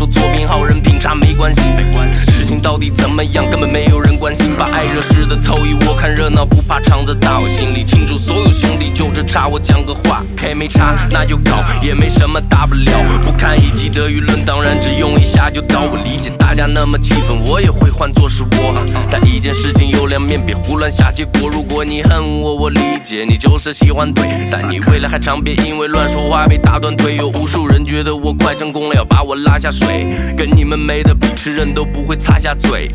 手作品好人品差没关系，事情到底怎么样根本没有人关心，把爱惹事的凑一窝，看热闹不怕场子大，我心里清楚所有兄弟就这差我讲个话 K 没差那就搞，也没什么大不了，不堪一击的舆论当然只用一下就到，我理解大家那么气愤，我也会换作是我，但一件事情有两面，别胡乱下结果，如果你恨我我理解你就是喜欢怼，但你未来还长别因为乱说话被打断腿，有无数人觉得我快成功了要把我拉下水，跟你们没得比，吃人都不会擦下嘴。